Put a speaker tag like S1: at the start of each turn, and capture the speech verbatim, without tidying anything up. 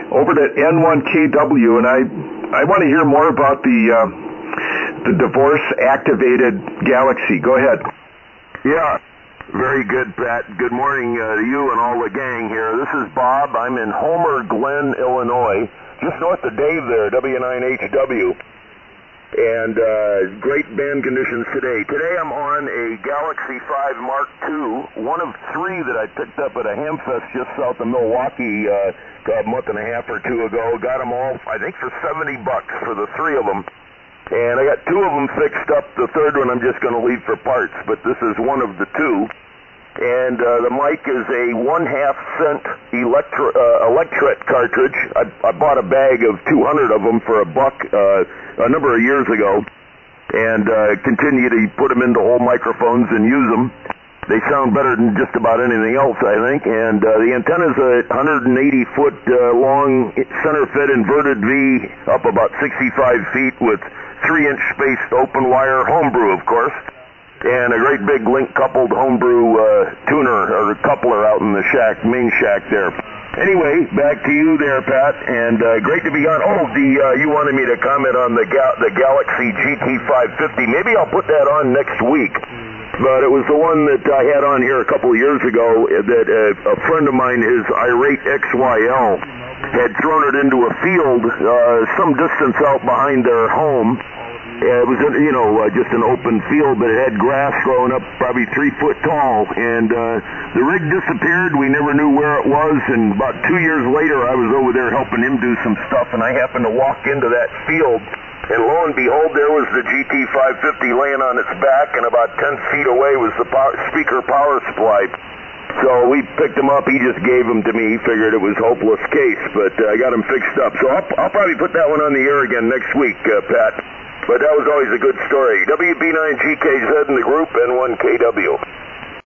S1: over to N one K W, and I I want to hear more about the uh, the divorce-activated Galaxy. Go ahead.
S2: Yeah, very good, Pat. Good morning uh, to you and all the gang here. This is Bob. I'm in Homer Glen, Illinois, just north of Dave there, W nine H W. And uh, great band conditions today. Today I'm on a Galaxy five Mark two, one of three that I picked up at a Hamfest just south of Milwaukee uh, a month and a half or two ago. Got them all, I think, for seventy bucks for the three of them. And I got two of them fixed up. The third one I'm just going to leave for parts, but this is one of the two. And uh, the mic is a one-half cent electro, uh, Electret cartridge. I, I bought a bag of two hundred of them for a buck uh, a number of years ago, and uh, continue to put them into whole microphones and use them. They sound better than just about anything else, I think. And uh, the antenna's a one hundred eighty foot uh, long center-fed inverted V, up about sixty-five feet with three inch spaced open wire, homebrew, of course. And a great big link-coupled homebrew uh, tuner, or coupler out in the shack, main shack there. Anyway, back to you there, Pat, and uh, great to be on. Oh, the uh, you wanted me to comment on the Ga- the Galaxy G T five fifty. Maybe I'll put that on next week. But it was the one that I had on here a couple of years ago that uh, a friend of mine, his Irate X Y L, had thrown it into a field uh, some distance out behind their home. Uh, it was, you know, uh, just an open field, but it had grass growing up probably three foot tall. And uh, the rig disappeared. We never knew where it was. And about two years later, I was over there helping him do some stuff, and I happened to walk into that field. And lo and behold, there was the G T five fifty laying on its back, and about ten feet away was the power, speaker power supply. So we picked him up. He just gave them to me. He figured it was a hopeless case, but uh, I got him fixed up. So I'll, I'll probably put that one on the air again next week, uh, Pat. But that was always a good story. W B nine G K Z in the group, N one K W.